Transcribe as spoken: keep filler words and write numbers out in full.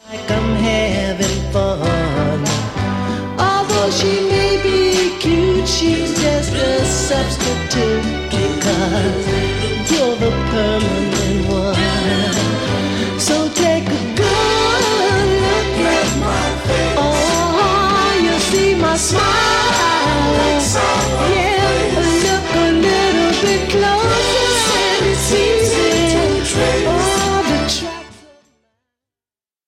Like I'm having fun. Although she may be cute, she's just a substitute because you're the permanent